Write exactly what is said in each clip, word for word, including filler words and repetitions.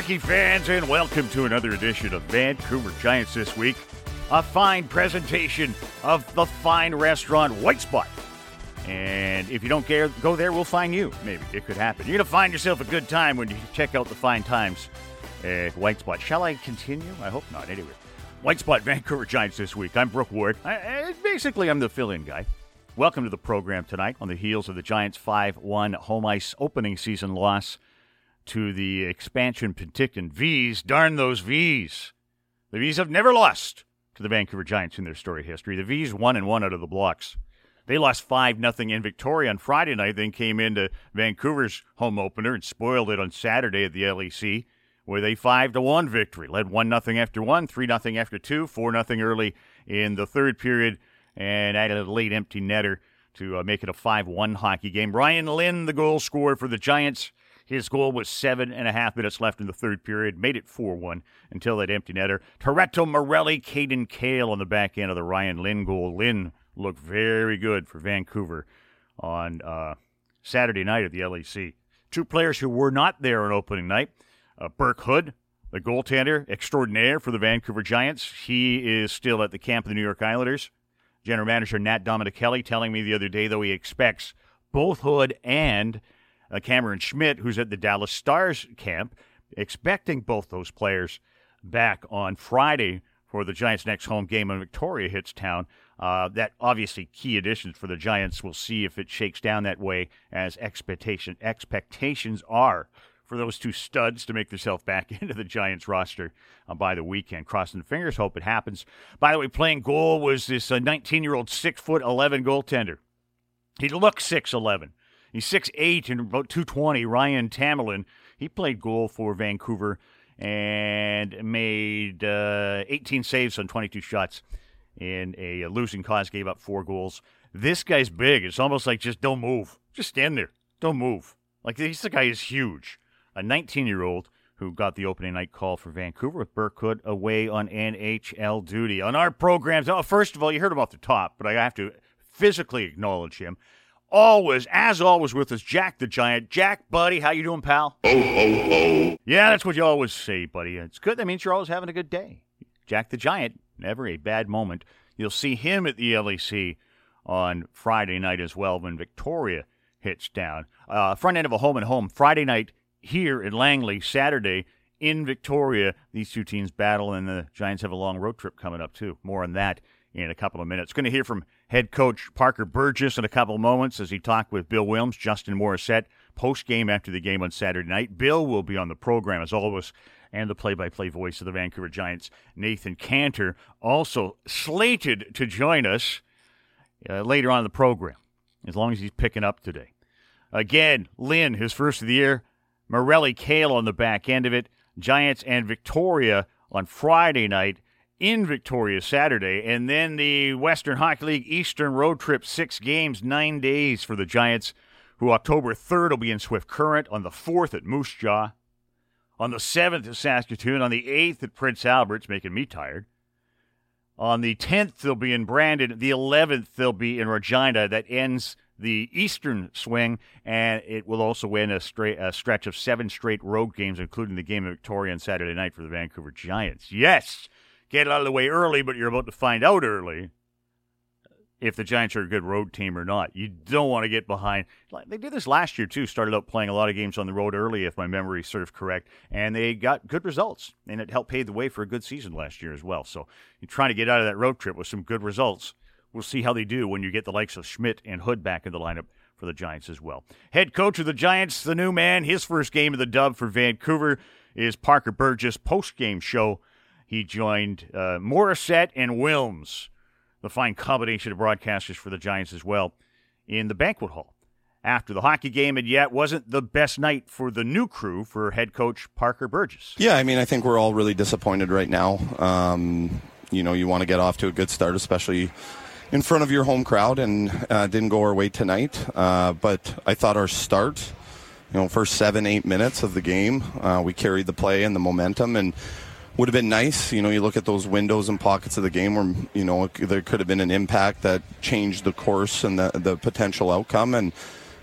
hockey fans, and welcome to another edition of Vancouver Giants This Week. A fine presentation of the fine restaurant White Spot. And if you don't care, go there, we'll find you. Maybe it could happen. You're going to find yourself a good time when you check out the fine times at White Spot. Shall I continue? I hope not. Anyway, White Spot, Vancouver Giants This Week. I'm Brooke Ward. I, I, basically, I'm the fill-in guy. Welcome to the program tonight on the heels of the Giants' five one home ice opening season loss to the expansion Penticton V's. Darn those V's. The V's have never lost to the Vancouver Giants in their story history. The V's won and one out of the blocks. They lost five nothing in Victoria on Friday night, then came into Vancouver's home opener and spoiled it on Saturday at the L E C, where they five to one victory. Led one nothing after one, three nothing after two, four nothing early in the third period, and added a late empty netter to uh, make it a five one hockey game. Ryan Lynn, the goal scorer for the Giants. His goal was seven and a half minutes left in the third period, made it four one until that empty netter. Toretto Morelli, Caden Cale on the back end of the Ryan Lynn goal. Lynn looked very good for Vancouver on uh, Saturday night at the L E C. Two players who were not there on opening night. Uh, Burke Hood, the goaltender extraordinaire for the Vancouver Giants. He is still at the camp of the New York Islanders. General Manager Nat Dominicelli telling me the other day, though, he expects both Hood and uh, Cameron Schmidt, who's at the Dallas Stars camp, expecting both those players back on Friday for the Giants' next home game when Victoria hits town. Uh, that obviously key additions for the Giants. We'll see if it shakes down that way as expectation expectations are for those two studs to make themselves back into the Giants roster uh, by the weekend. Crossing the fingers, hope it happens. By the way, playing goal was this uh, nineteen-year-old six foot eleven goaltender. He looks six eleven. He's six eight and about two twenty. Ryan Tamerlan, he played goal for Vancouver and made uh, eighteen saves on twenty-two shots in a losing cause, gave up four goals. This guy's big. It's almost like just don't move. Just stand there. Don't move. Like, this guy is huge. A nineteen-year-old who got the opening night call for Vancouver with Burke Hood away on N H L duty. On our programs, oh, first of all, you heard him off the top, but I have to physically acknowledge him. Always, as always, with us, Jack the Giant. Jack, buddy, how you doing, pal? Oh, oh, oh. Yeah, that's what you always say, buddy. It's good. That means you're always having a good day. Jack the Giant, never a bad moment. You'll see him at the L E C on Friday night as well when Victoria hits down. Uh, front end of a home and home. Friday night here in Langley, Saturday in Victoria. These two teams battle, and the Giants have a long road trip coming up, too. More on that in a couple of minutes. Going to hear from head coach Parker Burgess in a couple of moments as he talked with Bill Wilms, Justin Morissette, post-game after the game on Saturday night. Bill will be on the program, as always, and the play-by-play voice of the Vancouver Giants, Nathan Cantor, also slated to join us uh, later on in the program, as long as he's picking up today. Again, Lynn, his first of the year, Morelli Cale on the back end of it, Giants and Victoria on Friday night, in Victoria Saturday, and then the Western Hockey League Eastern road trip, six games, nine days for the Giants, who October third will be in Swift Current, on the fourth at Moose Jaw, on the seventh at Saskatoon, on the eighth at Prince Albert, it's making me tired. On the tenth, they'll be in Brandon. The eleventh, they'll be in Regina. That ends the Eastern swing, and it will also end a, straight, a stretch of seven straight road games, including the game of Victoria on Saturday night for the Vancouver Giants. Yes! Get it out of the way early, but you're about to find out early if the Giants are a good road team or not. You don't want to get behind. They did this last year, too. Started out playing a lot of games on the road early, if my memory is sort of correct, and they got good results, and it helped pave the way for a good season last year as well. So you're trying to get out of that road trip with some good results. We'll see how they do when you get the likes of Schmidt and Hood back in the lineup for the Giants as well. Head coach of the Giants, the new man, his first game of the dub for Vancouver is Parker Burgess. Post-game show, he joined uh, Morissette and Wilms, the fine combination of broadcasters for the Giants as well, in the banquet hall after the hockey game, and yet wasn't the best night for the new crew for head coach Parker Burgess. Yeah, I mean, I think we're all really disappointed right now. Um, you know, you want to get off to a good start, especially in front of your home crowd, and uh, didn't go our way tonight. Uh, but I thought our start, you know, first seven, eight minutes of the game, uh, we carried the play and the momentum, and would have been nice. You know, you look at those windows and pockets of the game where, you know, there could have been an impact that changed the course and the, the potential outcome. And,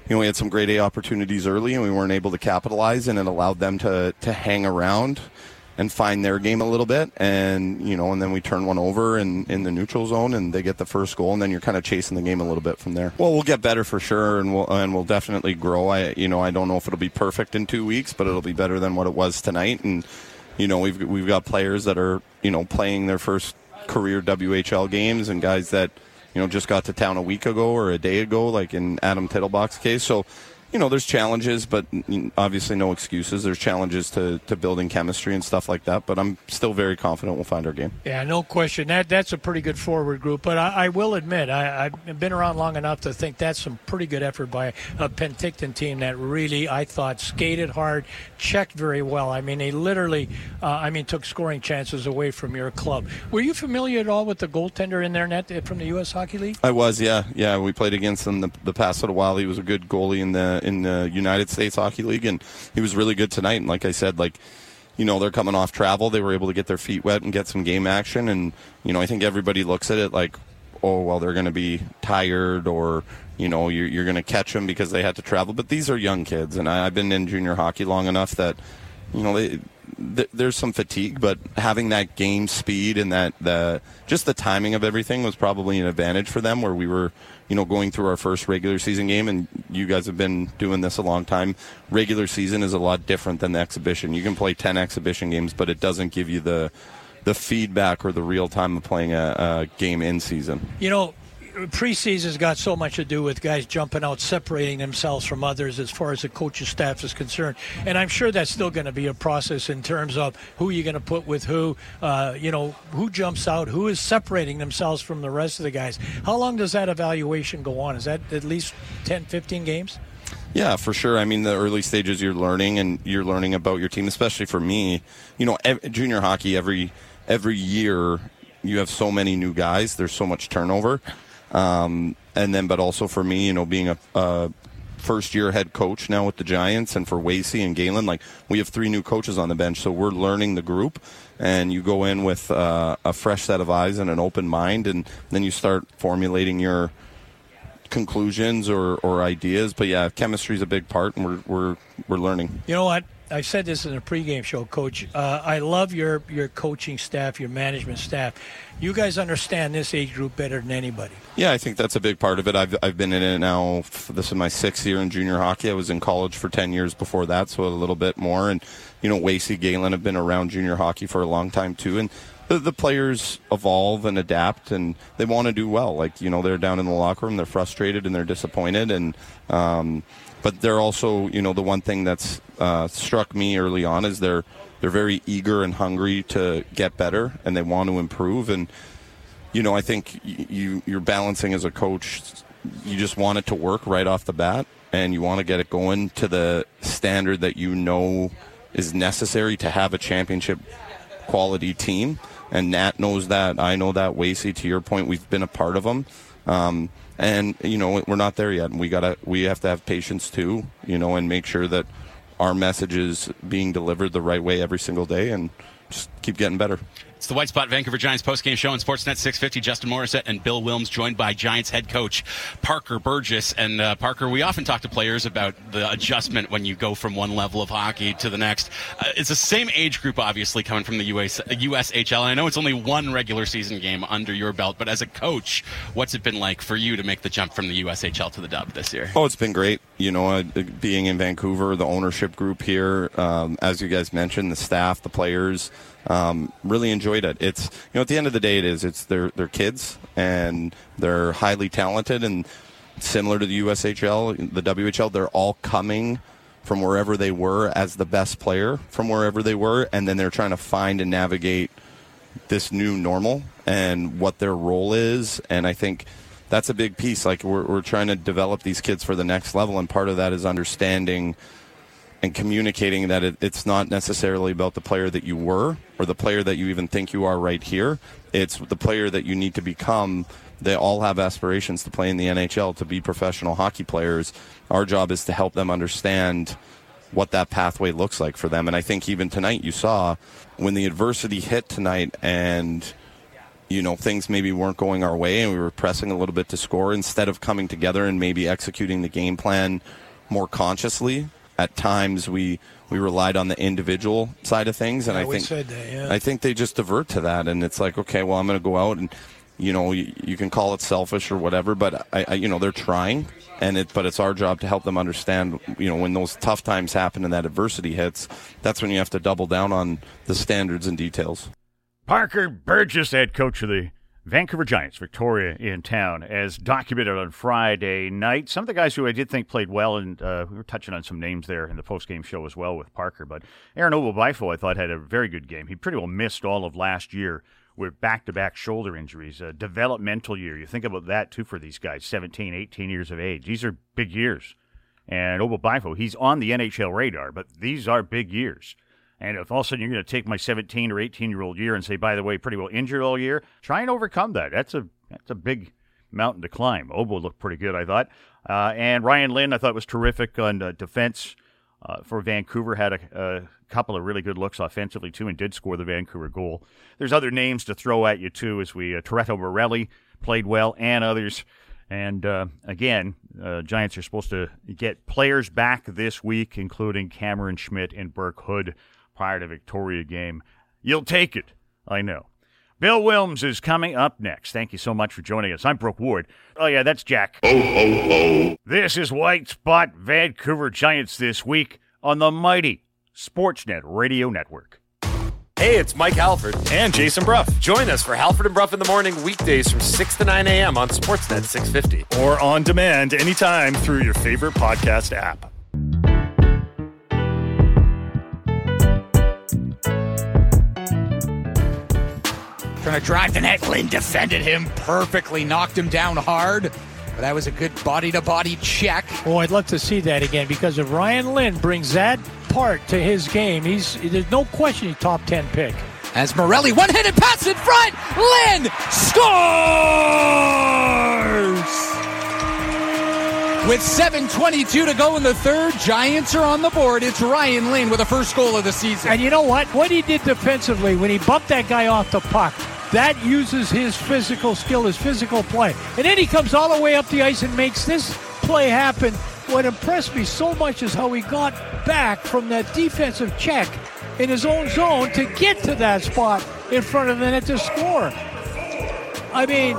you know, we had some grade A opportunities early and we weren't able to capitalize, and it allowed them to, to hang around and find their game a little bit. And, you know, and then we turn one over in, in the neutral zone and they get the first goal, and then you're kind of chasing the game a little bit from there. Well, we'll get better for sure, and we'll, and we'll definitely grow. I, you know, I don't know if it'll be perfect in two weeks, but it'll be better than what it was tonight. And, you know, we've, we've got players that are, you know, playing their first career W H L games, and guys that, you know, just got to town a week ago or a day ago, like in Adam Tittlebach's case. So, you know, there's challenges, but obviously no excuses. There's challenges to, to building chemistry and stuff like that, but I'm still very confident we'll find our game. Yeah, no question. That That's a pretty good forward group, but I, I will admit, I, I've been around long enough to think that's some pretty good effort by a Penticton team that really, I thought, skated hard, checked very well. I mean, they literally, uh, I mean, took scoring chances away from your club. Were you familiar at all with the goaltender in their net from the U S Hockey League? I was, yeah. Yeah, we played against him the, the past little while. He was a good goalie in the in the United States Hockey League, and he was really good tonight. And like I said, like, you know, they're coming off travel. They were able to get their feet wet and get some game action. And, you know, I think everybody looks at it like, oh, well, they're going to be tired, or, you know, you're, you're going to catch them because they had to travel. But these are young kids, and I, I've been in junior hockey long enough that, you know, they, th- there's some fatigue, but having that game speed and that the just the timing of everything was probably an advantage for them, where we were, you know, going through our first regular season game, and you guys have been doing this a long time. Regular season is a lot different than the exhibition. You can play ten exhibition games, but it doesn't give you the the feedback or the real time of playing a, a game in season. You know, preseason's got so much to do with guys jumping out, separating themselves from others as far as the coaching staff is concerned. And I'm sure that's still going to be a process in terms of who you're going to put with who, uh, you know, who jumps out, who is separating themselves from the rest of the guys. How long does that evaluation go on? Is that at least ten, fifteen games? Yeah, for sure. I mean, the early stages you're learning, and you're learning about your team, especially for me. You know, ev- junior hockey, every every year you have so many new guys. There's so much turnover. Um, and then, but also for me, you know, being a, a first-year head coach now with the Giants, and for Wasey and Galen, like, we have three new coaches on the bench, so we're learning the group, and you go in with uh, a fresh set of eyes and an open mind, and then you start formulating your conclusions or, or ideas. But yeah, chemistry is a big part, and we're we're we're learning. You know what? I said this in a pregame show, Coach. Uh, I love your, your coaching staff, your management staff. You guys understand this age group better than anybody. Yeah, I think that's a big part of it. I've I've been in it now. This is my sixth year in junior hockey. I was in college for ten years before that, so a little bit more. And, you know, Wasey, Galen have been around junior hockey for a long time too. And the, the players evolve and adapt, and they want to do well. Like, you know, they're down in the locker room, they're frustrated and they're disappointed. And, um, but they're also, you know, the one thing that's uh, struck me early on is they're they're very eager and hungry to get better, and they want to improve. And, you know, I think you you're balancing as a coach. You just want it to work right off the bat, and you want to get it going to the standard that you know is necessary to have a championship quality team. And Nat knows that. I know that. Wasey, to your point, we've been a part of them. Um, and, you know, we're not there yet. And we gotta, we have to have patience too, you know, and make sure that our message is being delivered the right way every single day, and just keep getting better. It's the White Spot Vancouver Giants postgame show on Sportsnet six fifty. Justin Morissette and Bill Wilms, joined by Giants head coach Parker Burgess. And uh, Parker, we often talk to players about the adjustment when you go from one level of hockey to the next. Uh, it's the same age group, obviously, coming from the U S, U S H L. And I know it's only one regular season game under your belt, but as a coach, what's it been like for you to make the jump from the U S H L to the Dub this year? Oh, it's been great. You know, uh, being in Vancouver, the ownership group here, um, as you guys mentioned, the staff, the players, Um, really enjoyed it. It's, you know, at the end of the day, it is. It's they're they're kids, and they're highly talented, and similar to the U S H L, the W H L, they're all coming from wherever they were as the best player from wherever they were, and then they're trying to find and navigate this new normal and what their role is. And I think that's a big piece. Like, we're we're trying to develop these kids for the next level, and part of that is understanding and communicating that it, it's not necessarily about the player that you were or the player that you even think you are right here. It's the player that you need to become. They all have aspirations to play in the N H L, to be professional hockey players. Our job is to help them understand what that pathway looks like for them. And I think even tonight you saw when the adversity hit tonight, and you know, things maybe weren't going our way and we were pressing a little bit to score, instead of coming together and maybe executing the game plan more consciously. At times we we relied on the individual side of things, and yeah, I we think said that, yeah. I think they just divert to that, and it's like, okay, well, I'm going to go out and, you know, you, you can call it selfish or whatever, but I, I, you know, they're trying, and it, but it's our job to help them understand, you know, when those tough times happen and that adversity hits, that's when you have to double down on the standards and details. Parker Burgess, head coach of the Vancouver Giants, Victoria in town, as documented on Friday night. Some of the guys who I did think played well, and uh, we were touching on some names there in the post-game show as well with Parker, but Aaron Obobaifo, I thought, had a very good game. He pretty well missed all of last year with back-to-back shoulder injuries, a developmental year. You think about that, too, for these guys, seventeen, eighteen years of age. These are big years. And Obobaifo, he's on the N H L radar, but these are big years. And if all of a sudden you're going to take my seventeen or eighteen-year-old year and say, by the way, pretty well injured all year, try and overcome that. That's a that's a big mountain to climb. Obo looked pretty good, I thought. Uh, and Ryan Lynn, I thought, was terrific on uh, defense uh, for Vancouver. Had a, a couple of really good looks offensively, too, and did score the Vancouver goal. There's other names to throw at you, too, as we uh, Toretto Morelli played well, and others. And, uh, again, uh, Giants are supposed to get players back this week, including Cameron Schmidt and Burke Hood, prior to Victoria game. You'll take it, I know. Bill Wilms is coming up next. Thank you so much for joining us. I'm Brooke Ward. Oh, yeah, that's Jack. Ho, ho, ho. This is White Spot Vancouver Giants this week on the mighty Sportsnet Radio Network. Hey, it's Mike Halford. And Jason Bruff. Join us for Halford and Bruff in the Morning weekdays from six to nine a.m. on Sportsnet six fifty. Or on demand anytime through your favorite podcast app. Trying to drive the net. Lynn defended him perfectly, knocked him down hard. But that was a good body-to-body check. Oh, I'd love to see that again, because if Ryan Lynn brings that part to his game, he's there's no question he's top ten pick. As Morelli, one-handed pass in front, Lynn scores! With seven twenty-two to go in the third, Giants are on the board. It's Ryan Lynn with the first goal of the season. And you know what? What he did defensively when he bumped that guy off the puck, that uses his physical skill, his physical play. And then he comes all the way up the ice and makes this play happen. What impressed me so much is how he got back from that defensive check in his own zone to get to that spot in front of the net to score. I mean,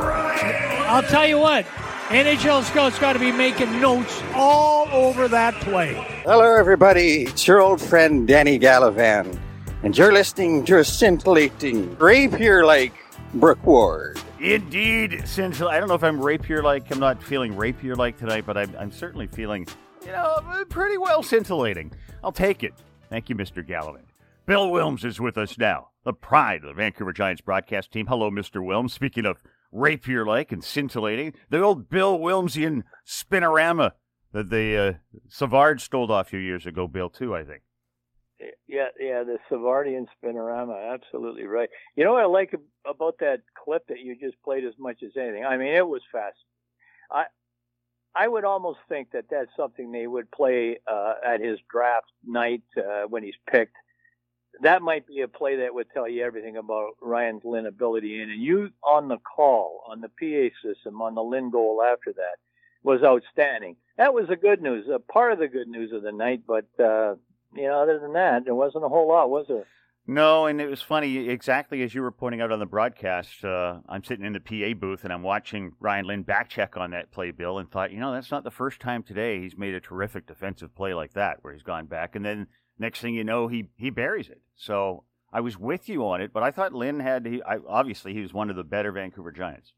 I'll tell you what, N H L scouts got to be making notes all over that play. Hello, everybody. It's your old friend, Danny Gallivan. And you're listening to a scintillating, rapier-like Brooke Ward. Indeed, since I don't know if I'm rapier-like, I'm not feeling rapier-like tonight, but I'm, I'm certainly feeling, you know, pretty well scintillating. I'll take it. Thank you, Mister Gallivan. Bill Wilms is with us now, the pride of the Vancouver Giants broadcast team. Hello, Mister Wilms. Speaking of rapier-like and scintillating, the old Bill Wilmsian spinorama that the uh, Savard stole off a few years ago, Bill, too, I think. Yeah, yeah, the Savardian spinorama, absolutely right. You know what I like about that clip that you just played as much as anything? I mean, it was fast. I I would almost think that that's something they would play uh, at his draft night uh, when he's picked. That might be a play that would tell you everything about Ryan Lynn ability. And you on the call, on the P A system, on the Lynn goal after that was outstanding. That was the good news, a part of the good news of the night, but... Uh, You know, other than that, there wasn't a whole lot, was there? No, and it was funny, exactly as you were pointing out on the broadcast. Uh, I'm sitting in the P A booth, and I'm watching Ryan Lynn backcheck on that play, Bill, and thought, you know, that's not the first time today he's made a terrific defensive play like that, where he's gone back, and then next thing you know, he, he buries it. So I was with you on it, but I thought Lynn had, he, I, obviously, he was one of the better Vancouver Giants.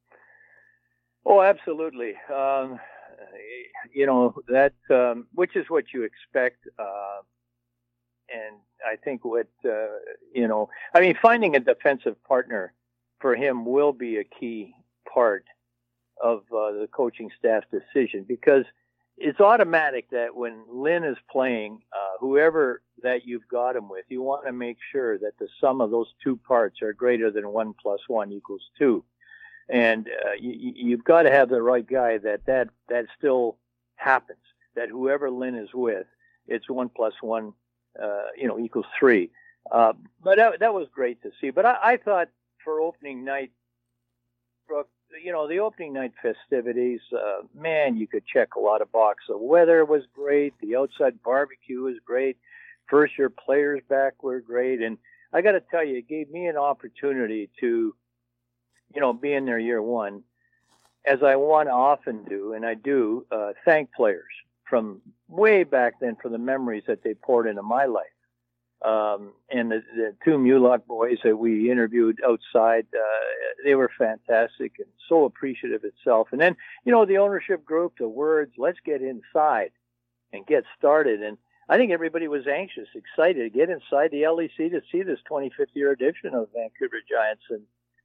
Oh, absolutely. Um You know, that, um, which is what you expect. Uh, and I think what, uh, you know, I mean, finding a defensive partner for him will be a key part of uh, the coaching staff decision, because it's automatic that when Lynn is playing, uh, whoever that you've got him with, you want to make sure that the sum of those two parts are greater than one plus one equals two. And uh, you, you've got to have the right guy that, that that still happens, that whoever Lynn is with, it's one plus one, uh, you know, equals three. Uh, but that, that was great to see. But I, I thought for opening night, Brooke, you know, the opening night festivities, uh, man, you could check a lot of boxes. The weather was great. The outside barbecue was great. First year players back were great. And I got to tell you, it gave me an opportunity to, you know, be in there year one, as I want to often do, and I do, uh, thank players from way back then for the memories that they poured into my life. Um, and the, the two Mulock boys that we interviewed outside, uh, they were fantastic and so appreciative itself. And then, you know, the ownership group, the words, let's get inside and get started. And I think everybody was anxious, excited to get inside the L E C to see this twenty-fifth year edition of Vancouver Giants. And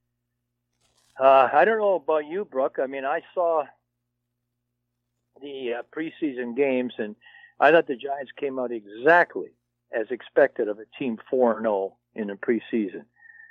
uh, I don't know about you, Brooke. I mean, I saw the uh, preseason games, and I thought the Giants came out exactly as expected of a team four and oh in the preseason.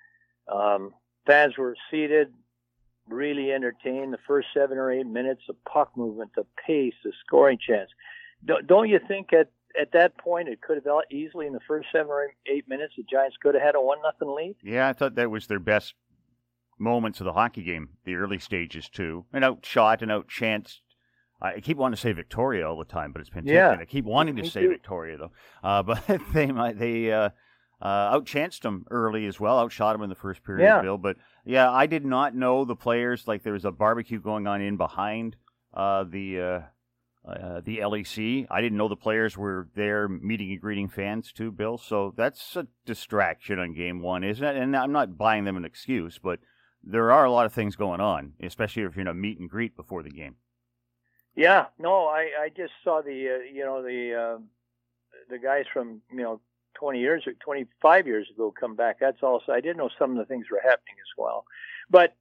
Um, fans were seated, really entertained. The first seven or eight minutes, the puck movement, the pace, the scoring chance. Don't, don't you think at, at that point it could have easily in the first seven or eight minutes the Giants could have had a one nothing lead? Yeah, I thought that was their best moments of the hockey game, the early stages too. And outshot and outchanced. I keep wanting to say Victoria all the time, but it's Penticton. Yeah. I keep wanting to Me say too. Victoria, though. Uh, but they they uh, uh, outchanced them early as well, outshot them in the first period, Yeah. Bill. But, yeah, I did not know the players. Like, there was a barbecue going on in behind uh, the uh, uh, the L E C. I didn't know the players were there meeting and greeting fans, too, Bill. So that's a distraction on game one, isn't it? And I'm not buying them an excuse, but there are a lot of things going on, especially if you're in a meet and greet before the game. Yeah, no, I, I just saw the, uh, you know, the, uh, the guys from, you know, twenty years or twenty-five years ago come back. That's also, I didn't know some of the things were happening as well. But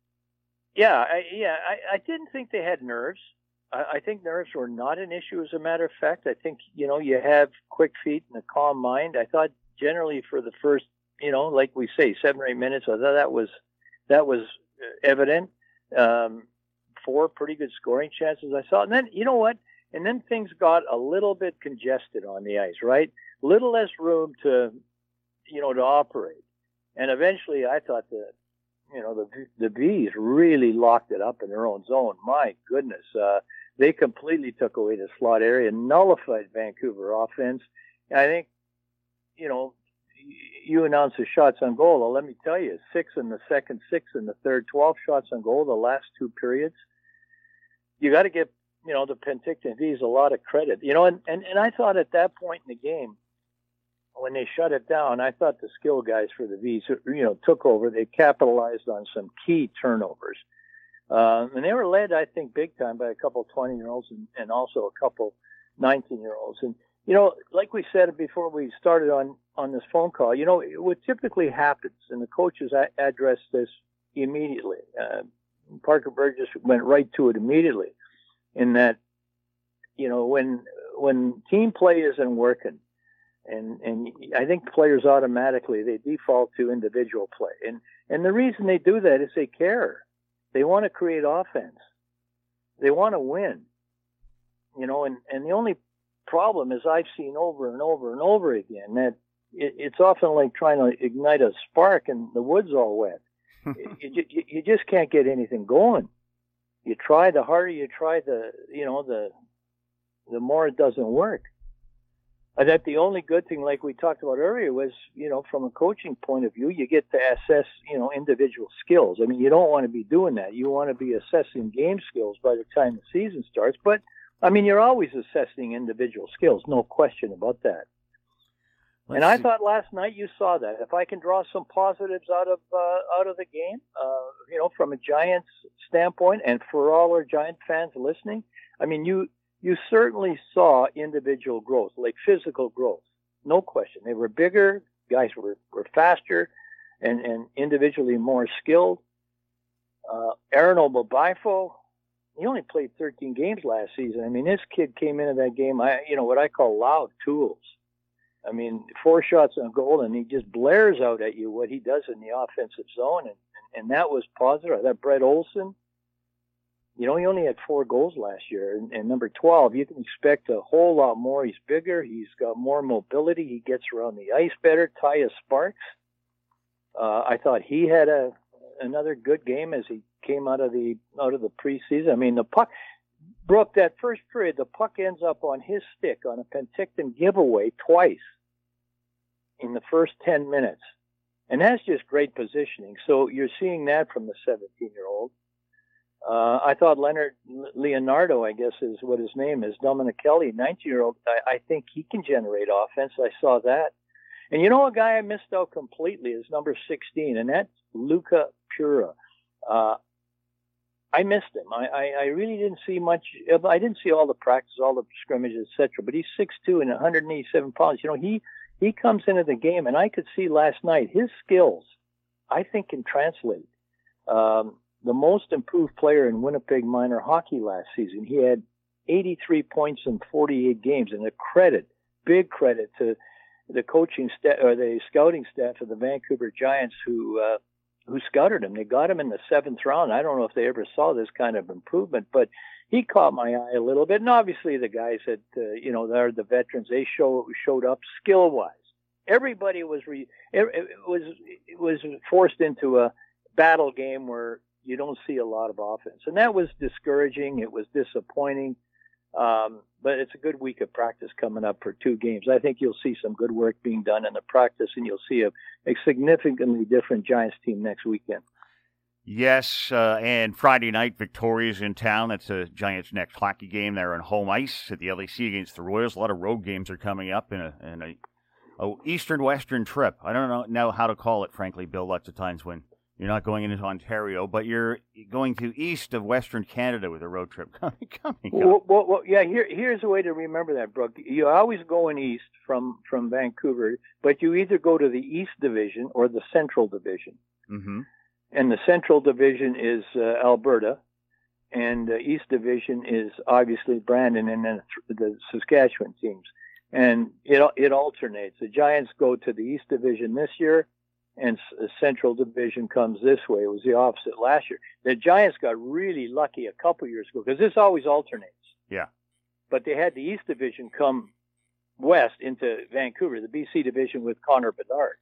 yeah, I, yeah, I, I didn't think they had nerves. I, I think nerves were not an issue, as a matter of fact. I think, you know, you have quick feet and a calm mind. I thought generally for the first, you know, like we say, seven or eight minutes, I thought that was, that was evident. Um, Four pretty good scoring chances I saw. And then, you know what? And then things got a little bit congested on the ice, right? Little less room to, you know, to operate. And eventually I thought the, you know, the, the Bees really locked it up in their own zone. My goodness. Uh, they completely took away the slot area, nullified Vancouver offense. And I think, you know, you announced the shots on goal. Well, let me tell you, six in the second, six in the third, twelve shots on goal the last two periods. You got to give, you know, the Penticton Vees a lot of credit. You know, and, and, and I thought at that point in the game, when they shut it down, I thought the skill guys for the Vees, you know, took over. They capitalized on some key turnovers. Um, and they were led, I think, big time by a couple twenty-year-olds and, and also a couple nineteen-year-olds. And, you know, like we said before we started on, on this phone call, you know, what typically happens, and the coaches a- addressed this immediately. Uh, Parker Burgess went right to it immediately, in that, you know, when when team play isn't working, and and I think players automatically they default to individual play, and and the reason they do that is they care, they want to create offense, they want to win, you know, and and the only problem is I've seen over and over and over again that it, it's often like trying to ignite a spark and the wood's all wet. you, you, you just can't get anything going. You try, the harder you try, the, you know, the, the more it doesn't work. I think the only good thing, like we talked about earlier, was, you know, from a coaching point of view, you get to assess, you know, individual skills. I mean, you don't want to be doing that. You want to be assessing game skills by the time the season starts. But, I mean, you're always assessing individual skills, no question about that. Let's and I see. thought last night you saw that. If I can draw some positives out of uh, out of the game, uh, you know, from a Giants standpoint, and for all our Giant fans listening, I mean, you you certainly saw individual growth, like physical growth, no question. They were bigger, guys were, were faster, and, and individually more skilled. Uh, Aaron Obabifo, he only played thirteen games last season. I mean, this kid came into that game, I you know, what I call loud tools. I mean, four shots on goal, and he just blares out at you what he does in the offensive zone, and, and, and that was positive. That Brett Olson, you know, he only had four goals last year, and, and number twelve, you can expect a whole lot more. He's bigger, he's got more mobility, he gets around the ice better. Tyus Sparks, Uh, I thought he had a another good game as he came out of the out of the preseason. I mean, the puck, Brooke, that first period, the puck ends up on his stick on a Penticton giveaway twice in the first ten minutes. And that's just great positioning. So you're seeing that from the seventeen-year-old. Uh, I thought Leonard Leonardo, I guess is what his name is, Dominic Kelly, nineteen-year-old, I, I think he can generate offense. I saw that. And you know a guy I missed out completely is number sixteen, and that's Luca Pura. Uh, I missed him. I, I, I really didn't see much. I didn't see all the practice, all the scrimmages, et cetera. But he's six two and one hundred eighty-seven pounds. You know, he he comes into the game, and I could see last night his skills, I think, can translate. Um, the most improved player in Winnipeg minor hockey last season, he had eighty-three points in forty-eight games, and a credit, big credit to the coaching staff or the scouting staff of the Vancouver Giants who uh, who scouted him. They got him in the seventh round. I don't know if they ever saw this kind of improvement, but he caught my eye a little bit. And obviously the guys that, uh, you know, they're the veterans, they show, showed up skill-wise. Everybody was, re, it was, it was forced into a battle game where you don't see a lot of offense. And that was discouraging. It was disappointing. Um, but it's a good week of practice coming up for two games. I think you'll see some good work being done in the practice, and you'll see a, a significantly different Giants team next weekend. Yes, uh, and Friday night, Victoria's in town. That's the Giants' next hockey game. They're on home ice at the L A C against the Royals. A lot of road games are coming up in a, in a, a eastern-western trip. I don't know, know how to call it, frankly, Bill, lots of times when you're not going into Ontario, but you're going to east of Western Canada with a road trip coming. coming well, well, well, yeah, here, here's a way to remember that, Brooke. You're always going east from, from Vancouver, but you either go to the East Division or the Central Division. Mm-hmm. And the Central Division is uh, Alberta, and the East Division is obviously Brandon and then the Saskatchewan teams. And it it alternates. The Giants go to the East Division this year, and the Central Division comes this way. It was the opposite last year. The Giants got really lucky a couple years ago because this always alternates. Yeah. But they had the East Division come west into Vancouver, the B C Division with Connor Bedard.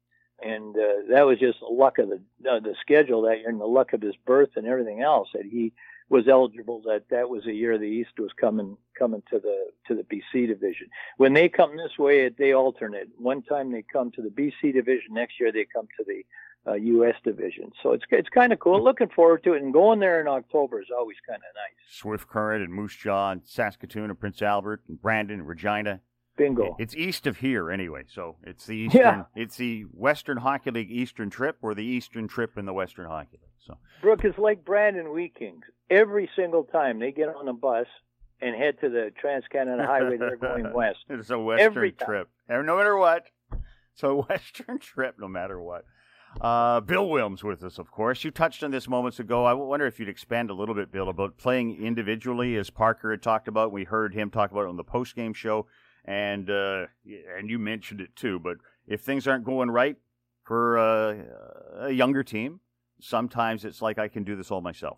And uh, that was just the luck of the uh, the schedule that year and the luck of his birth and everything else that he was eligible. That that was a year the East was coming coming to the to the B C division. When they come this way, they alternate. One time they come to the B C division, next year they come to the uh, U S division. So it's it's kind of cool. Looking forward to it, and going there in October is always kind of nice. Swift Current and Moose Jaw and Saskatoon and Prince Albert and Brandon and Regina. Bingo. It's east of here anyway, so it's the eastern. Yeah. It's the Western Hockey League Eastern Trip or the Eastern Trip in the Western Hockey League. So Brooke is like Brandon Wheat Kings. Every single time they get on a bus and head to the Trans-Canada Highway, they're going west. It's a Western Every trip, no matter what. It's a Western trip, no matter what. Uh, Bill Wilms with us, of course. You touched on this moments ago. I wonder if you'd expand a little bit, Bill, about playing individually, as Parker had talked about. We heard him talk about it on the post-game show. And uh, and you mentioned it too, but if things aren't going right for uh, a younger team, sometimes it's like I can do this all myself.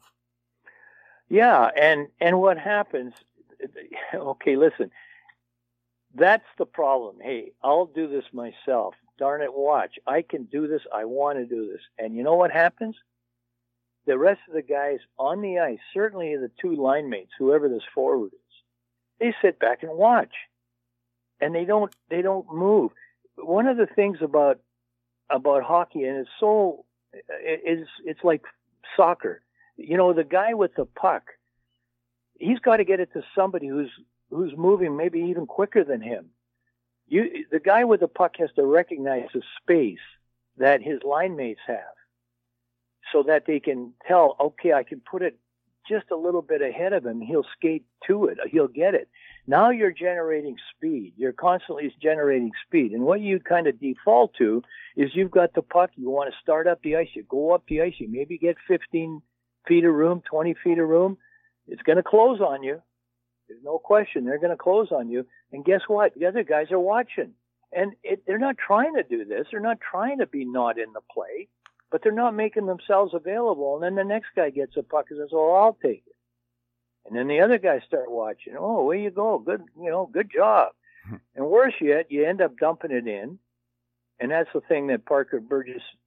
Yeah, and and what happens? Okay, listen, that's the problem. Hey, I'll do this myself. Darn it, watch. I can do this. I want to do this. And you know what happens? The rest of the guys on the ice, certainly the two line mates, whoever this forward is, they sit back and watch. And they don't, they don't move. One of the things about, about hockey, and it's so, it's, it's like soccer. You know, the guy with the puck, he's got to get it to somebody who's, who's moving maybe even quicker than him. You, the guy with the puck has to recognize the space that his line mates have so that they can tell, okay, I can put it just a little bit ahead of him. He'll skate to it. He'll get it. Now you're generating speed. You're constantly generating speed. And what you kind of default to is you've got the puck. You want to start up the ice. You go up the ice. You maybe get fifteen feet of room, twenty feet of room. It's going to close on you. There's no question. They're going to close on you. And guess what? The other guys are watching. And it, they're not trying to do this. They're not trying to be not in the play, but they're not making themselves available. And then the next guy gets a puck and says, oh, I'll take it. And then the other guys start watching. Oh, where you go? Good, you know, good job. And worse yet, you end up dumping it in. And that's the thing that Parker Burgess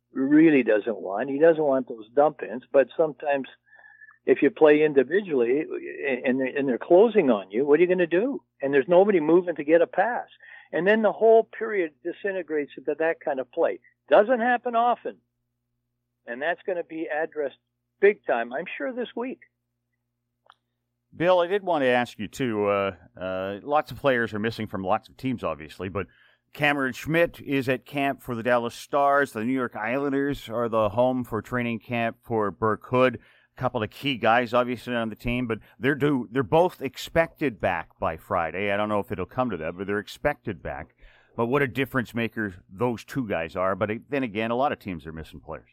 really doesn't want. He doesn't want those dump-ins, but sometimes if you play individually and they're, and they're closing on you, what are you going to do? And there's nobody moving to get a pass. And then the whole period disintegrates into that kind of play. Doesn't happen often. And that's going to be addressed big time, I'm sure, this week. Bill, I did want to ask you, too, uh, uh, lots of players are missing from lots of teams, obviously, but Cameron Schmidt is at camp for the Dallas Stars. The New York Islanders are the home for training camp for Burke Hood. A couple of key guys, obviously, on the team, but they're due, they're both expected back by Friday. I don't know if it'll come to that, but they're expected back. But what a difference maker those two guys are. But then again, a lot of teams are missing players.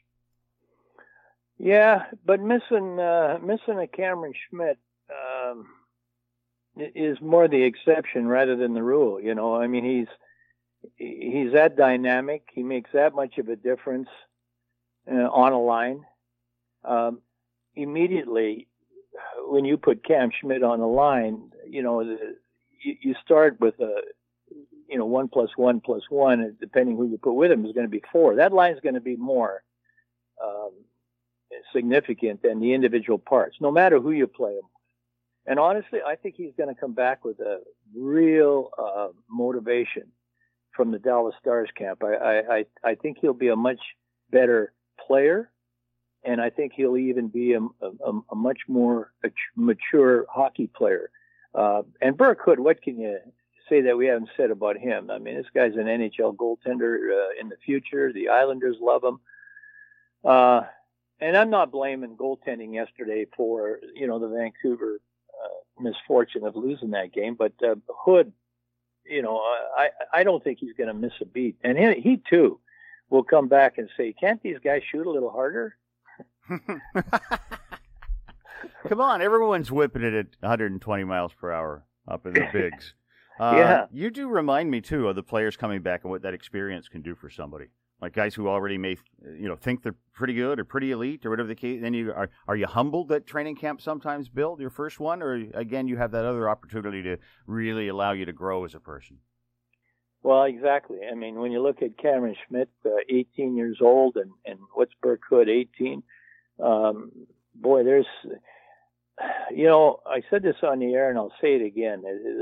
Yeah, but missing uh, missing a Cameron Schmidt um, is more the exception rather than the rule. You know, I mean, he's he's that dynamic. He makes that much of a difference uh, on a line. Um, immediately, when you put Cam Schmidt on the line, you know, the, you, you start with a, you know, one plus one plus one, and depending who you put with him, is going to be four. That line is going to be more um, significant than the individual parts, no matter who you play him with. And honestly, I think he's going to come back with a real uh, motivation from the Dallas Stars camp. I, I, I think he'll be a much better player, and I think he'll even be a, a, a much more mature hockey player. Uh, and Burke Hood, what can you say that we haven't said about him? I mean, this guy's an N H L goaltender uh, in the future. The Islanders love him. Uh, and I'm not blaming goaltending yesterday for, you know, the Vancouver uh, misfortune of losing that game, but uh, Hood, you know, I, I don't think he's going to miss a beat. And he, he, too, will come back and say, can't these guys shoot a little harder? Come on, everyone's whipping it at one hundred twenty miles per hour up in the bigs. Uh, yeah. You do remind me, too, of the players coming back and what that experience can do for somebody. Like guys who already may, you know, think they're pretty good or pretty elite or whatever the case. Then you are, are you humbled at training camp sometimes, Bill, your first one? Or, again, you have that other opportunity to really allow you to grow as a person? Well, exactly. I mean, when you look at Cameron Schmidt, uh, eighteen years old, and, and what's Burke Hood, eighteen, um, boy, there's, you know, I said this on the air and I'll say it again.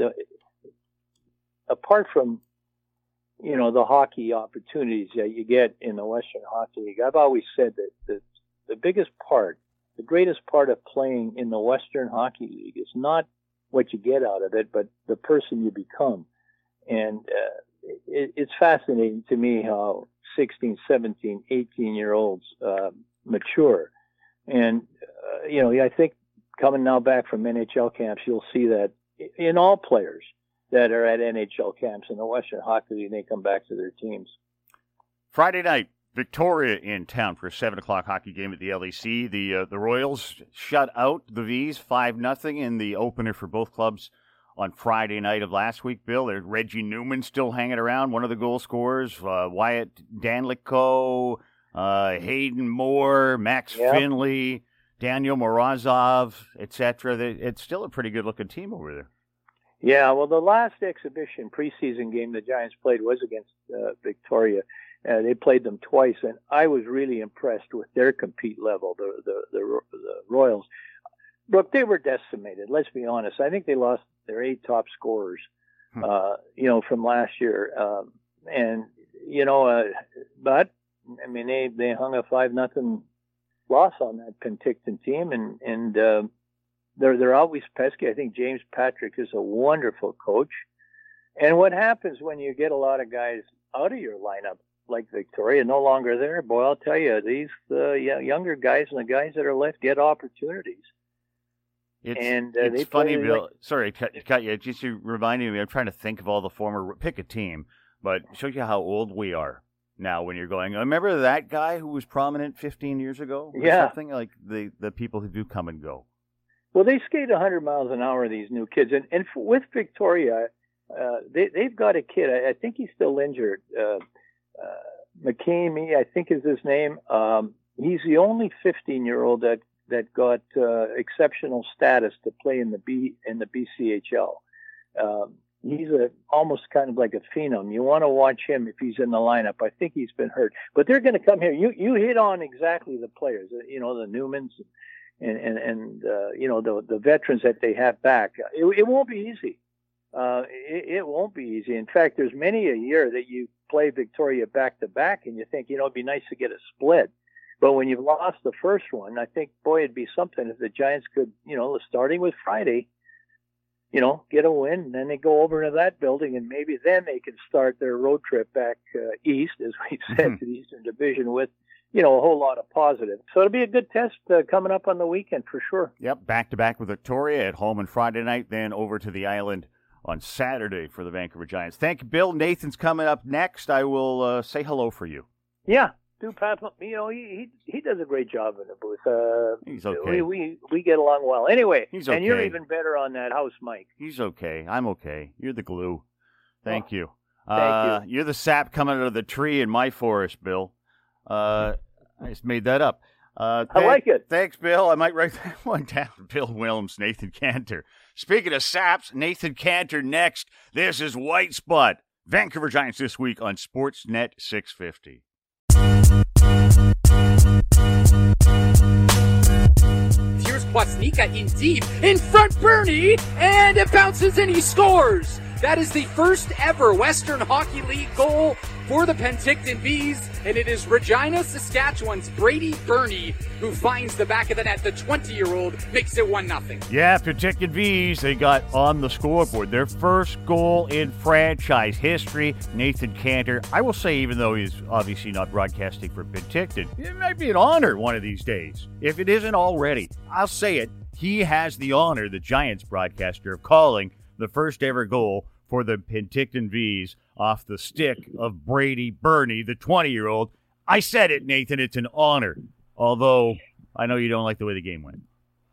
Apart from, you know, the hockey opportunities that you get in the Western Hockey League, I've always said that the, the biggest part, the greatest part of playing in the Western Hockey League is not what you get out of it, but the person you become. And uh, it, it's fascinating to me how sixteen, seventeen, eighteen-year-olds uh, mature. And, uh, you know, I think coming now back from N H L camps, you'll see that in all players that are at N H L camps in the Western Hockey League, they come back to their teams. Friday night, Victoria in town for a seven o'clock hockey game at the L E C. The uh, the Royals shut out the V's five nothing in the opener for both clubs on Friday night of last week. Bill, there's Reggie Newman still hanging around, one of the goal scorers. Uh, Wyatt Danlico, uh, Hayden Moore, Max yep. Finley, Daniel Morozov, et cetera. It's still a pretty good-looking team over there. Yeah, well, the last exhibition preseason game the Giants played was against uh, Victoria. Uh, they played them twice, and I was really impressed with their compete level, the the, the, the Royals. Look, they were decimated, let's be honest. I think they lost their eight top scorers, hmm. uh, you know, from last year. Um, and, you know, uh, but, I mean, they, they hung a five nothing loss on that Penticton team, and, and uh, they're, they're always pesky. I think James Patrick is a wonderful coach. And what happens when you get a lot of guys out of your lineup, like Victoria, no longer there, boy, I'll tell you, these uh, younger guys and the guys that are left get opportunities. It's, and uh, it's they funny, play, Bill. like, Sorry, cut, cut you. Just you reminding me. I'm trying to think of all the former. Pick a team, but show you how old we are now. When you're going, remember that guy who was prominent fifteen years ago? Or yeah, something like the the people who do come and go. Well, they skate one hundred miles an hour. These new kids, and and with Victoria, uh, they they've got a kid. I, I think he's still injured. Uh, uh, McCamey, I think is his name. Um, he's the only fifteen year old that. that got uh, exceptional status to play in the B in the B C H L. Um, he's a almost kind of like a phenom. You want to watch him if he's in the lineup. I think he's been hurt, but they're going to come here. You you hit on exactly the players. You know, the Newmans and and and uh, you know the the veterans that they have back. It, it won't be easy. Uh, it, it won't be easy. In fact, there's many a year that you play Victoria back to back, and you think, you know, it'd be nice to get a split. But when you've lost the first one, I think, boy, it'd be something if the Giants could, you know, starting with Friday, you know, get a win, and then they go over to that building, and maybe then they can start their road trip back uh, east, as we said, mm-hmm. to the Eastern Division with, you know, a whole lot of positive. So it'll be a good test uh, coming up on the weekend for sure. Yep, back-to-back with Victoria at home on Friday night, then over to the island on Saturday for the Vancouver Giants. Thank you, Bill. Nathan's coming up next. I will uh, say hello for you. Yeah. Do pass, you know, he, he he does a great job in the booth. Uh, He's okay. We, we we get along well. Anyway, He's okay. And you're even better on that house mic. He's okay. I'm okay. You're the glue. Thank oh, you. Thank uh, you. You're the sap coming out of the tree in my forest, Bill. Uh, I just made that up. Uh, I like it. Thanks, Bill. I might write that one down. Bill Wilms, Nathan Cantor. Speaking of saps, Nathan Cantor next. This is White Spot. Vancouver Giants this week on Sportsnet six fifty. Here's Kwasnika in deep, in front Bernie, and it bounces and he scores! That is the first ever Western Hockey League goal for the Penticton Bees, and it is Regina, Saskatchewan's Brady Burney who finds the back of the net. The twenty-year-old makes it one nothing. Yeah, Penticton Bees, they got on the scoreboard. Their first goal in franchise history. Nathan Cantor, I will say, even though he's obviously not broadcasting for Penticton, it might be an honor one of these days. If it isn't already, I'll say it. He has the honor, the Giants broadcaster, of calling the first ever goal for the Penticton Bees off the stick of Brady Burney, the twenty-year-old. I said it, Nathan. It's an honor. Although, I know you don't like the way the game went.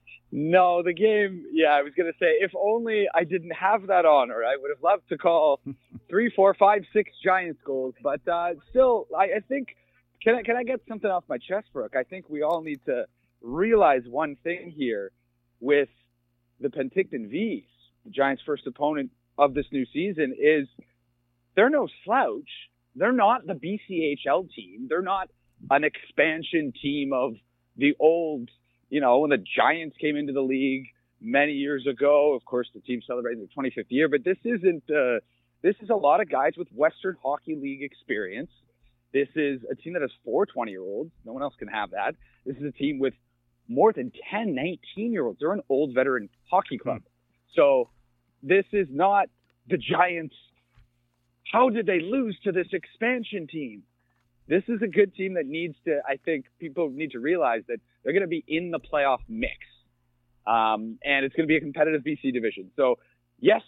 No, the game, yeah, I was going to say, if only I didn't have that honor, I would have loved to call three, four, five, six Giants goals. But uh, still, I, I think, can I, can I get something off my chest, Brooke? I think we all need to realize one thing here with the Penticton Vees, the Giants' first opponent of this new season, is they're no slouch. They're not the B C H L team. They're not an expansion team of the old, you know, when the Giants came into the league many years ago. Of course, the team celebrating their twenty-fifth year, but this isn't, uh, this is a lot of guys with Western Hockey League experience. This is a team that has four twenty-year-olds. No one else can have that. This is a team with more than ten nineteen-year-olds. They're an old veteran hockey club. Hmm. So this is not the Giants. How did they lose to this expansion team? This is a good team that needs to, I think people need to realize that they're going to be in the playoff mix. Um, and it's going to be a competitive B C division. So, yes,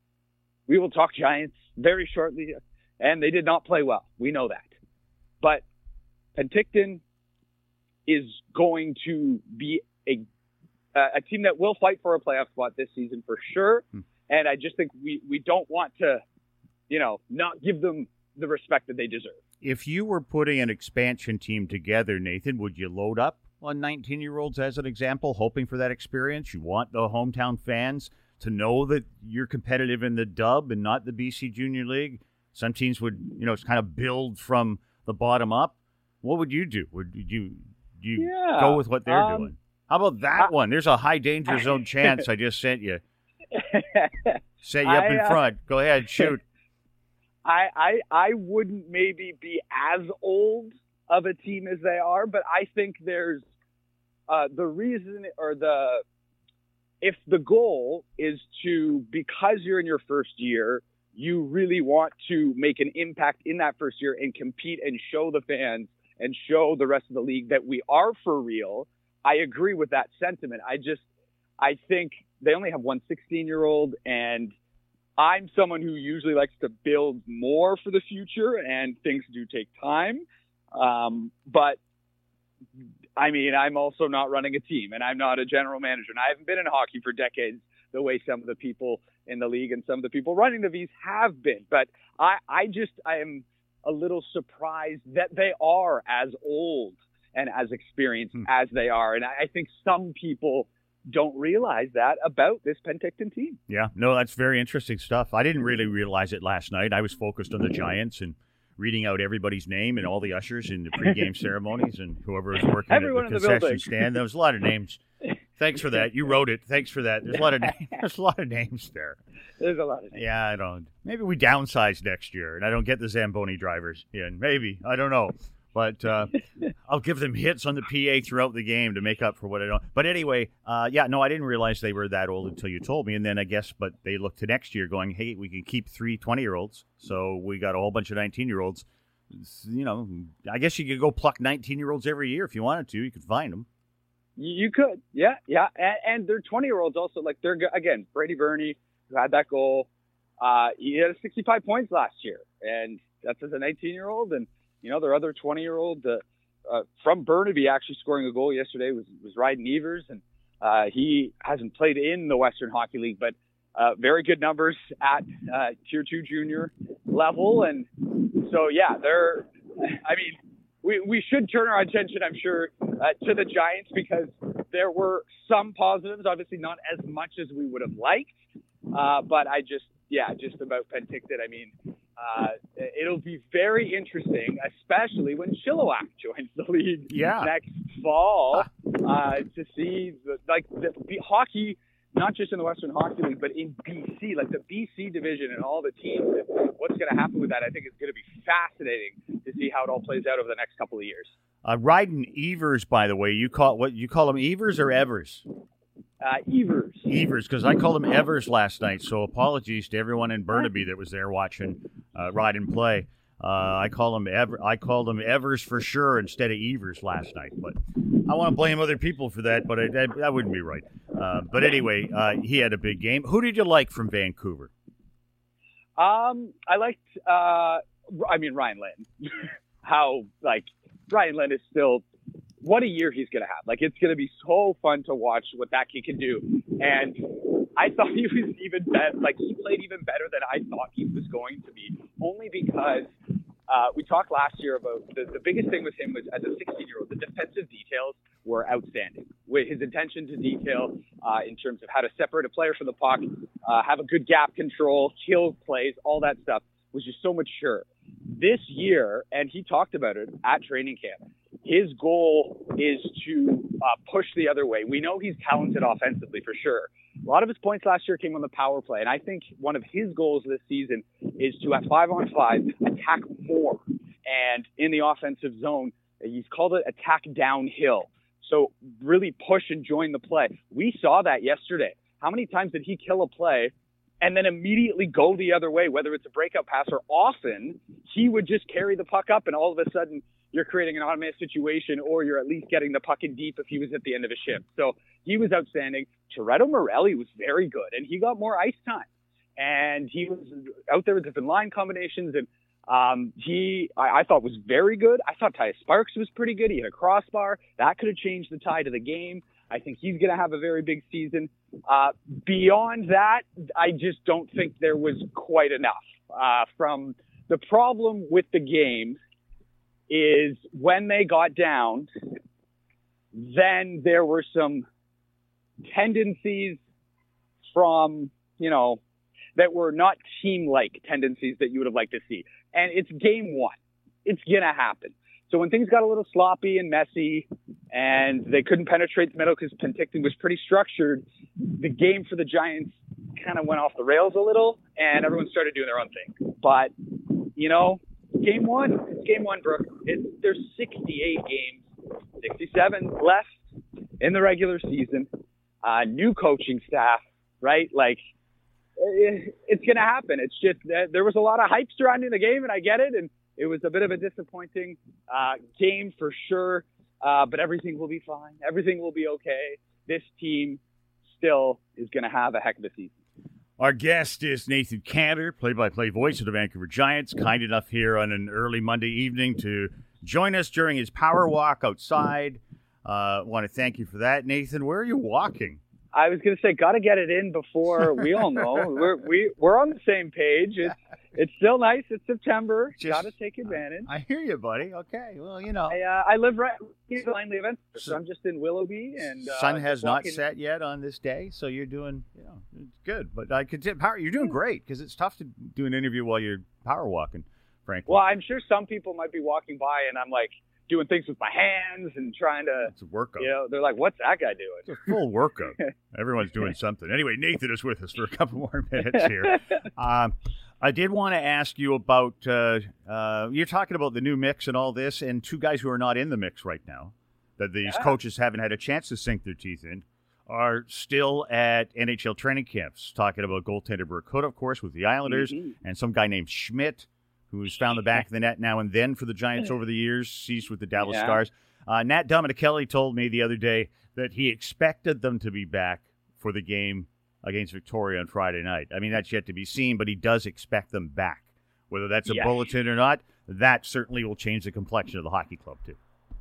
we will talk Giants very shortly. And they did not play well. We know that. But Penticton is going to be a, a team that will fight for a playoff spot this season for sure. Hmm. And I just think we, we don't want to, you know, not give them the respect that they deserve. If you were putting an expansion team together, Nathan, would you load up on nineteen-year-olds as an example, hoping for that experience? You want the hometown fans to know that you're competitive in the dub and not the B C Junior League. Some teams would, you know, kind of build from the bottom up. What would you do? Would you you yeah, go with what they're um, doing? How about that I, one? There's a high danger zone chance I just sent you. Set you up I, in uh, front. Go ahead, shoot. I, I I wouldn't maybe be as old of a team as they are, but I think there's uh, the reason or the if the goal is to, because you're in your first year, you really want to make an impact in that first year and compete and show the fans and show the rest of the league that we are for real. I agree with that sentiment. I just I think they only have one sixteen-year-old, and I'm someone who usually likes to build more for the future, and things do take time. Um, but, I mean, I'm also not running a team, and I'm not a general manager, and I haven't been in hockey for decades the way some of the people in the league and some of the people running the V's have been. But I, I just I am a little surprised that they are as old and as experienced hmm. as they are. And I, I think some people don't realize that about this Penticton team. Yeah, no, that's very interesting stuff. I didn't really realize it last night. I was focused on the Giants and reading out everybody's name and all the ushers in the pregame ceremonies and whoever was working Everyone at the in the concession building. stand. There was a lot of names. Thanks for that. You wrote it. Thanks for that. There's a lot of names. There's a lot of names there. There's a lot of names. Yeah, I don't. Maybe we downsize next year, and I don't get the Zamboni drivers in. Maybe I don't know, but uh, I'll give them hits on the P A throughout the game to make up for what I don't. But anyway, uh, yeah, no, I didn't realize they were that old until you told me, and then I guess, but they look to next year, going, hey, we can keep three twenty-year-olds, so we got a whole bunch of nineteen-year-olds. You know, I guess you could go pluck nineteen-year-olds every year if you wanted to. You could find them. You could, yeah, yeah, and, and they're twenty-year-olds also. Like they're again, Brady Burney, who had that goal. Uh, he had sixty-five points last year, and that's as a nineteen-year-old. And you know, their other twenty-year-old uh, uh, from Burnaby actually scoring a goal yesterday was was Ryden Evers, and uh, he hasn't played in the Western Hockey League, but uh, very good numbers at uh, Tier Two junior level. And so, yeah, they're. I mean. We we should turn our attention, I'm sure, uh, to the Giants because there were some positives, obviously not as much as we would have liked. Uh, but I just, yeah, just about Penticton. I mean, uh, it'll be very interesting, especially when Chilliwack joins the league yeah. next fall, uh, to see the, like the, the hockey. Not just in the Western Hockey League, but in B C, like the B C division and all the teams. What's going to happen with that, I think, is going to be fascinating to see how it all plays out over the next couple of years. Uh, Ryden Evers, by the way, you call what you call him Evers or Evers? Uh, Evers. Evers, because I called him Evers last night. So apologies to everyone in Burnaby that was there watching uh, Ryden play. Uh, I call him Ever. I called him Evers for sure instead of Evers last night. But I want to blame other people for that, but I, that, that wouldn't be right. Uh, but anyway, uh, he had a big game. Who did you like from Vancouver? Um, I liked. Uh, I mean, Ryan Lynn. How like Ryan Lynn is still. What a year he's going to have. Like, it's going to be so fun to watch what that kid can do. And I thought he was even better. Like, he played even better than I thought he was going to be. Only because uh, we talked last year about the, the biggest thing with him was as a sixteen-year-old, the defensive details were outstanding. With his attention to detail uh, in terms of how to separate a player from the puck, uh, have a good gap control, kill plays, all that stuff was just so mature. This year, and he talked about it at training camp, his goal is to uh, push the other way. We know he's talented offensively for sure. A lot of his points last year came on the power play, and I think one of his goals this season is to, at five on five, attack more. And in the offensive zone, he's called it attack downhill. So really push and join the play. We saw that yesterday. How many times did he kill a play and then immediately go the other way, whether it's a breakout pass or often he would just carry the puck up and all of a sudden you're creating an automatic situation or you're at least getting the puck in deep if he was at the end of a shift. So he was outstanding. Toretto Morelli was very good and he got more ice time and he was out there with different line combinations and um, he, I, I thought was very good. I thought Tyus Sparks was pretty good. He had a crossbar that could have changed the tide of the game. I think he's going to have a very big season. Uh, beyond that, I just don't think there was quite enough. Uh, from the problem with the game is when they got down, then there were some tendencies from, you know, that were not team-like tendencies that you would have liked to see. And it's game one. It's going to happen. So when things got a little sloppy and messy and they couldn't penetrate the middle because Penticton was pretty structured, the game for the Giants kind of went off the rails a little and everyone started doing their own thing. But, you know, game one, it's game one, Brooke. It's, there's sixty-eight games, sixty-seven left in the regular season. Uh, new coaching staff, right? Like, it, it's going to happen. It's just that there was a lot of hype surrounding the game, and I get it. And it was a bit of a disappointing uh, game for sure, uh, but everything will be fine. Everything will be okay. This team still is going to have a heck of a season. Our guest is Nathan Cantor, play-by-play voice of the Vancouver Giants, kind enough here on an early Monday evening to join us during his power walk outside. I uh, want to thank you for that. Nathan, where are you walking? I was going to say, got to get it in before we all know. We're we, we're on the same page. It's it's still nice. It's September. Got to take advantage. I hear you, buddy. Okay, well, you know. I, uh, I live right in Langley event, so I'm just in Willoughby. And uh, sun has not walking. set yet on this day, so you're doing, you know, it's good. But I could tip power. You're doing great because it's tough to do an interview while you're power walking, frankly. Well, I'm sure some people might be walking by, and I'm like, doing things with my hands and trying to. It's a workout. You know, they're like, "What's that guy doing?" It's a full workout. Everyone's doing something. Anyway, Nathan is with us for a couple more minutes here. Um, I did want to ask you about. Uh, uh, you're talking about the new mix and all this, and two guys who are not in the mix right now, that these Yeah. coaches haven't had a chance to sink their teeth in, are still at N H L training camps. Talking about goaltender Burke Hood, of course, with the Islanders, Mm-hmm. and some guy named Schmidt, who's found the back of the net now and then for the Giants over the years, seized with the Dallas Yeah. Stars. Uh, Nat Dominicelli told me the other day that he expected them to be back for the game against Victoria on Friday night. I mean, that's yet to be seen, but he does expect them back. Whether that's a Yes. bulletin or not, that certainly will change the complexion of the hockey club, too.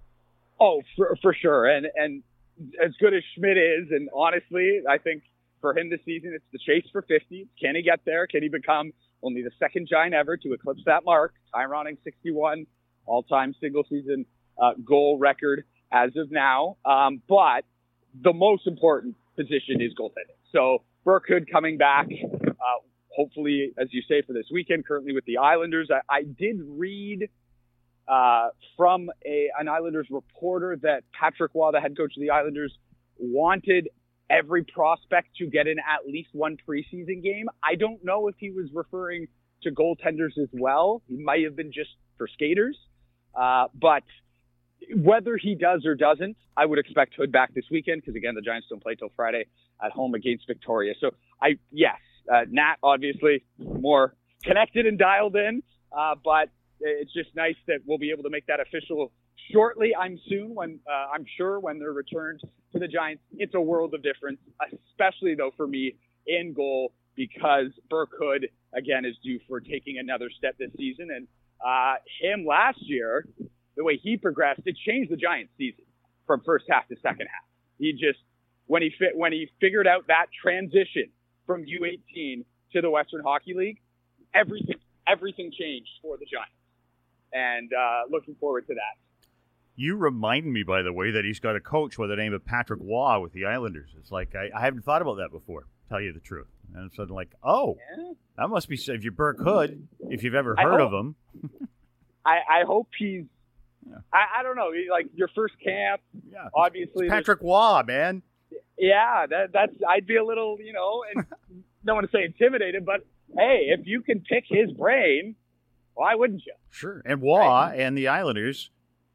Oh, for, for sure. And and as good as Schmidt is, and honestly, I think for him this season, it's the chase for fifty. Can he get there? Can he become only the second Giant ever to eclipse that mark? Tyroning sixty-one, all-time single-season uh, goal record as of now. Um, but the most important position is goaltending. So Burke Hood coming back, uh, hopefully, as you say, for this weekend, currently with the Islanders. I, I did read uh, from a, an Islanders reporter that Patrick Waugh, the head coach of the Islanders, wanted every prospect to get in at least one preseason game. I don't know if he was referring to goaltenders as well. He might have been just for skaters. Uh, but whether he does or doesn't, I would expect Hood back this weekend because, again, the Giants don't play till Friday at home against Victoria. So, I yes, uh, Nat, obviously, more connected and dialed in, uh, but it's just nice that we'll be able to make that official shortly. I'm soon when uh, I'm sure when they're returned to the Giants. It's a world of difference, especially though for me in goal because Burke Hood again is due for taking another step this season. And uh, him last year, the way he progressed, it changed the Giants' season from first half to second half. He just when he fit when he figured out that transition from U eighteen to the Western Hockey League, everything everything changed for the Giants. And uh, looking forward to that. You remind me, by the way, that he's got a coach by the name of Patrick Waugh with the Islanders. It's like, I, I haven't thought about that before, tell you the truth. And I'm suddenly like, oh, yeah. that must be, if you're Burke Hood, if you've ever I heard hope, of him. I, I hope he's, yeah. I, I don't know, like your first camp, yeah. obviously. It's Patrick Waugh, man. Yeah, that, that's, I'd be a little, you know, and don't want to say intimidated, but hey, if you can pick his brain, why wouldn't you? Sure. And Waugh right. and the Islanders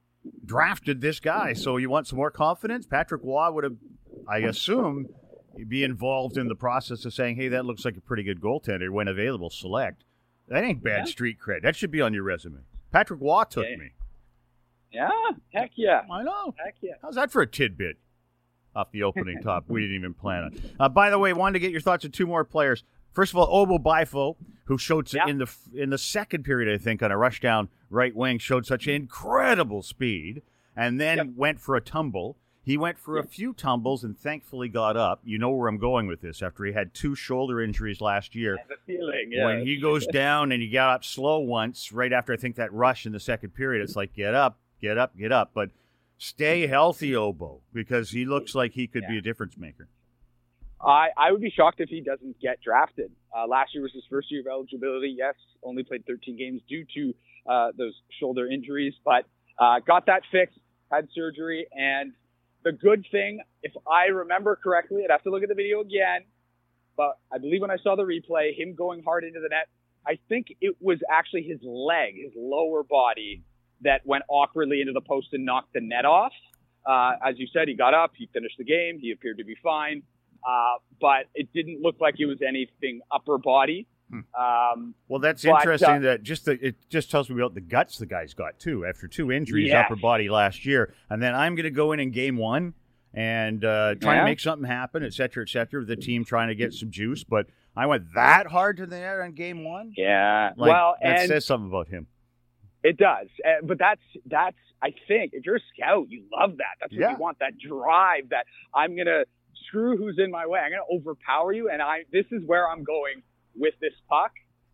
drafted this guy. So you want some more confidence? Patrick Waugh would have, I assume, be involved in the process of saying, hey, that looks like a pretty good goaltender. When available, select. That ain't bad yeah. street cred. That should be on your resume. Patrick Waugh took yeah. me. Yeah, heck yeah. I know. Heck yeah. How's that for a tidbit off the opening top we didn't even plan on? Uh, by the way, wanted to get your thoughts on two more players. First of all, Obo Bifo, who showed yeah. in the in the second period, I think, on a rush down right wing, showed such incredible speed, and then yep. went for a tumble. He went for yep. a few tumbles and thankfully got up. You know where I'm going with this. After he had two shoulder injuries last year, I have a feeling, yeah. when he goes down and he got up slow once, right after I think that rush in the second period, it's like get up, get up, get up. But stay healthy, Obo, because he looks like he could yeah. be a difference maker. I, I would be shocked if he doesn't get drafted. Uh, last year was his first year of eligibility. Yes, only played thirteen games due to uh, those shoulder injuries, but uh, got that fixed, had surgery. And the good thing, if I remember correctly, I'd have to look at the video again, but I believe when I saw the replay, him going hard into the net, I think it was actually his leg, his lower body, that went awkwardly into the post and knocked the net off. Uh, as you said, he got up, he finished the game, he appeared to be fine. Uh, but it didn't look like it was anything upper body. Um, well, that's but, interesting. Uh, that just the, it just tells me about the guts the guy's got too. After two injuries, yeah. upper body last year, and then I'm going to go in in game one and uh, try yeah. to make something happen, et cetera, et cetera. The team trying to get some juice, but I went that hard to the net on game one. Yeah, like, well, that and says something about him. It does, uh, but that's that's I think if you're a scout, you love that. That's what yeah. you want. That drive. That I'm gonna screw who's in my way. I'm going to overpower you, and I. This is where I'm going with this puck.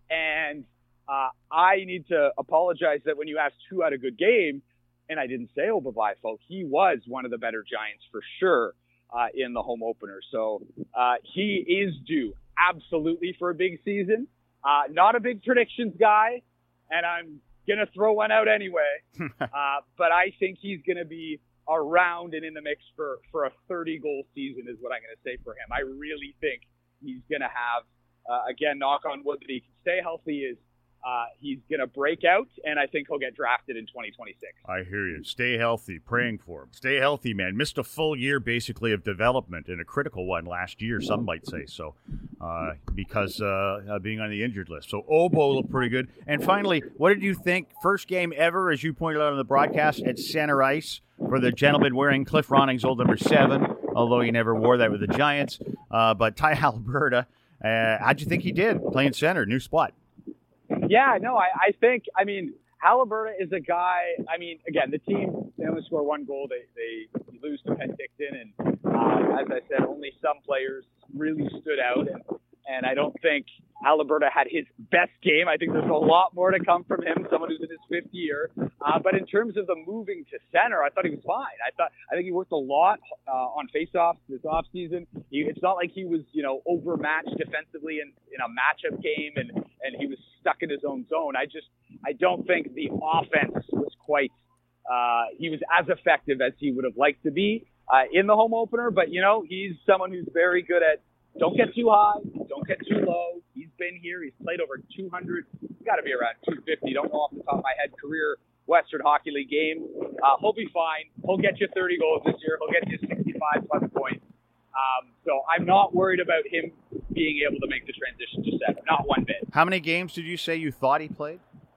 And uh, I need to apologize that when you asked who had a good game, and I didn't say Oberweifel, he was one of the better Giants for sure uh, in the home opener. So uh, he is due absolutely for a big season. Uh, not a big predictions guy, and I'm going to throw one out anyway. uh, but I think he's going to be around and in the mix for, for a thirty-goal season is what I'm going to say for him. I really think he's going to have, uh, again, knock on wood that he can stay healthy, is uh, he's going to break out, and I think he'll get drafted in twenty twenty-six. I hear you. Stay healthy. Praying for him. Stay healthy, man. Missed a full year, basically, of development, and a critical one last year, some might say so, uh, because uh, uh, being on the injured list. So Obo looked pretty good. And finally, what did you think? First game ever, as you pointed out on the broadcast, at center ice for the gentleman wearing Cliff Roning's old number seven, although he never wore that with the Giants. Uh, but Ty Haliburton, uh, how'd you think he did playing center? New spot. Yeah, no, I, I think, I mean, Haliburton is a guy, I mean, again, the team, they only score one goal. They, they lose to Penticton. And uh, as I said, only some players really stood out. And, and I don't think Haliburton had his best game. I think there's a lot more to come from him, someone who's in his fifth year. Uh, but in terms of the moving to center, I thought he was fine. I thought I think he worked a lot uh, on faceoffs this offseason. He, it's not like he was, you know, overmatched defensively in, in a matchup game and, and he was stuck in his own zone. I just I don't think the offense was quite uh, he was as effective as he would have liked to be uh, in the home opener. But, you know, he's someone who's very good at don't get too high, don't get too low. He's been here. He's played over two hundred. He's got to be around two fifty. Don't know off the top of my head. Career Western Hockey League game. Uh, he'll be fine. He'll get you thirty goals this year. He'll get you sixty-five plus points. Um, so I'm not worried about him being able to make the transition to center. Not one bit. How many games did you say you thought he played?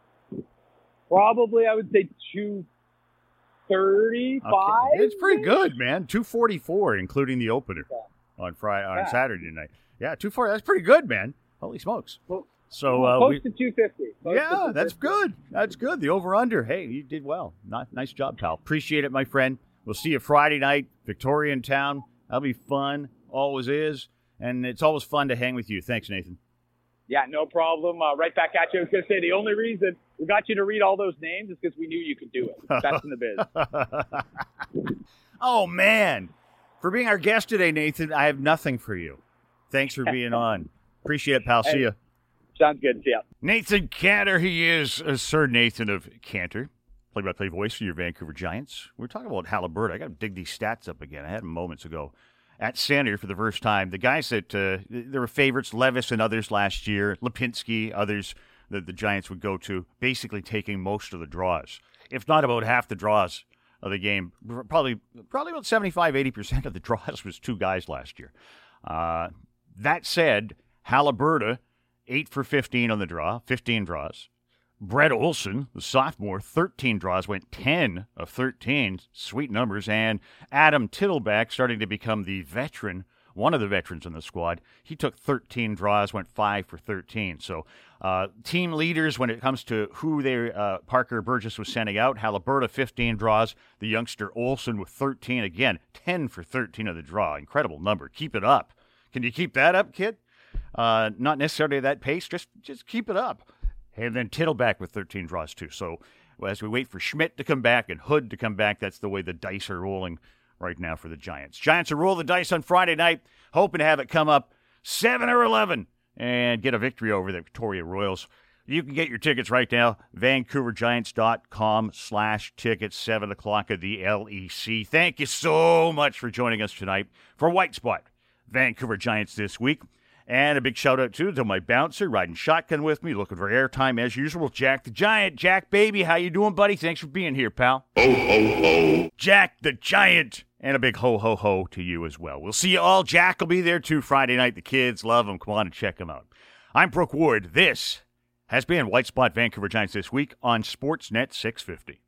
Probably, I would say two thirty-five. Okay. It's pretty good, man. two forty-four, including the opener. Yeah. On Friday, on yeah. Saturday night. Yeah, two forty. That's pretty good, man. Holy smokes. Well, so uh, close we, to two fifty. Close yeah, to two fifty. That's good. That's good. The over-under. Hey, you did well. Not, nice job, pal. Appreciate it, my friend. We'll see you Friday night, Victorian Town. That'll be fun. Always is. And it's always fun to hang with you. Thanks, Nathan. Yeah, no problem. Uh, right back at you. I was going to say the only reason we got you to read all those names is because we knew you could do it. Best in the biz. Oh, man. For being our guest today, Nathan, I have nothing for you. Thanks for being on. Appreciate it, pal. Hey, see ya. Sounds good. See ya. Nathan Cantor, he is uh, Sir Nathan of Cantor, play-by-play voice for your Vancouver Giants. We're talking about Haliburton. I got to dig these stats up again. I had them moments ago. At center for the first time, the guys that uh, there were favorites, Levis and others last year, Lipinski, others that the Giants would go to, basically taking most of the draws, if not about half the draws of the game. Probably probably about seventy-five, eighty percent of the draws was two guys last year. Uh, that said, Haliburton, eight for fifteen on the draw, fifteen draws. Brett Olson, the sophomore, thirteen draws, went ten of thirteen. Sweet numbers. And Adam Tittleback, starting to become the veteran, one of the veterans in the squad. He took thirteen draws, went five for thirteen. So uh, team leaders when it comes to who they uh, Parker Burgess was sending out. Haliburton, fifteen draws. The youngster Olson with thirteen. Again, ten for thirteen of the draw. Incredible number. Keep it up. Can you keep that up, kid? Uh, not necessarily at that pace. Just, just keep it up. And then Tittleback with thirteen draws, too. So as we wait for Schmidt to come back and Hood to come back, that's the way the dice are rolling right now for the Giants. Giants will roll the dice on Friday night, hoping to have it come up seven or eleven and get a victory over the Victoria Royals. You can get your tickets right now, vancouvergiants.com slash tickets, seven o'clock at the L E C. Thank you so much for joining us tonight for White Spot, Vancouver Giants this week. And a big shout-out, too, to my bouncer riding shotgun with me, looking for airtime as usual, Jack the Giant. Jack, baby, how you doing, buddy? Thanks for being here, pal. Ho, ho, ho. Jack the Giant. And a big ho, ho, ho to you as well. We'll see you all. Jack will be there, too, Friday night. The kids love him. Come on and check him out. I'm Brooke Ward. This has been White Spot Vancouver Giants this week on Sportsnet six fifty.